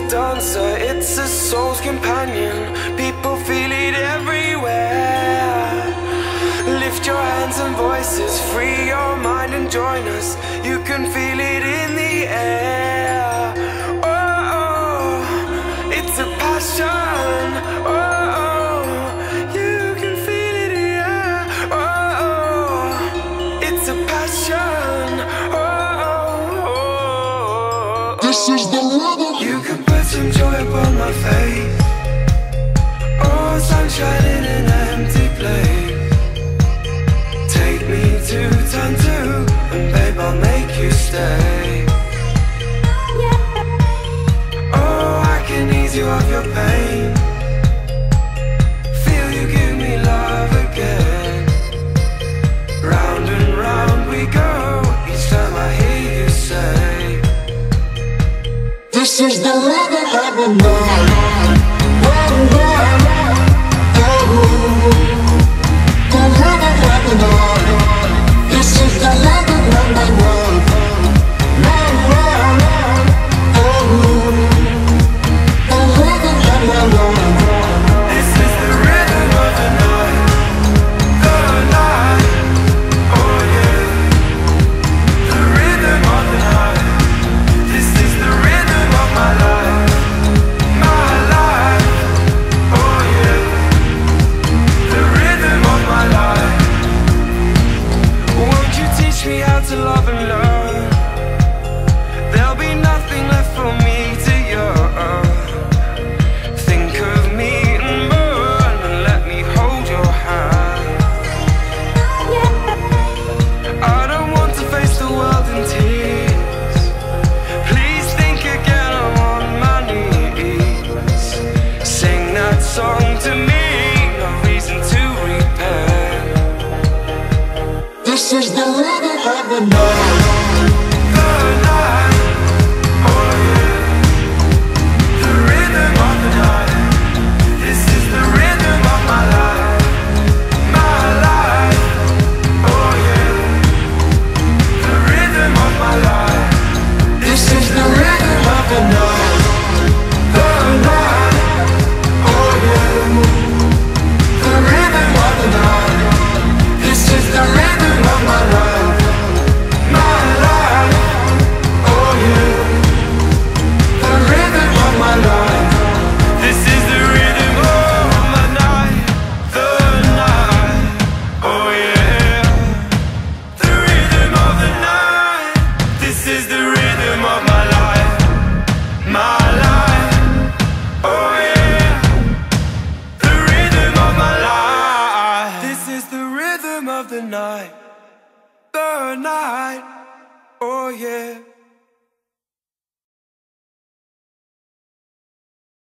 dancer, it's a soul's companion. People feel it everywhere. Lift your hands and voices, free your mind and join us. You can feel it in the air. Oh, it's a passion. Oh, you can feel it in the air. Oh, it's a passion. Oh, this is the rhythm. You can put some joy upon my face. Oh, sunshine in an empty place. Take me to turn two, and babe, I'll make you stay. Oh, I can ease you of your pain. Feel you give me love again. Round and round we go, each time I hear you say, this is the rhythm of the night. The rhythm of the night. This is the rhythm of my world. My world. The rhythm of my world. this is the rhythm of the night. The night, oh yeah. The rhythm of the night. This is the rhythm of my life. My life, oh yeah. The rhythm of my life. Won't you teach me how to love and learn? There'll be nothing left for me to yearn. Think of me and burn, and let me hold your hand. I don't want to face the world in tears. Please think again, I'm on my knees. Sing that song to me, no reason to repent. This is the rhythm of the night. The night, oh yeah. The rhythm of the night. This is the rhythm of my life. My life, oh yeah. The rhythm of my life. This is the rhythm of the night. The night, Oh yeah. The rhythm of the night. This is the rhythm of my life. my life. Oh yeah. The rhythm of my life. This is the rhythm of my night. The night, oh yeah. The rhythm of the night. This is the rhythm of my life. My life, oh yeah. The rhythm of my life. This is the rhythm of the night. The night, oh yeah.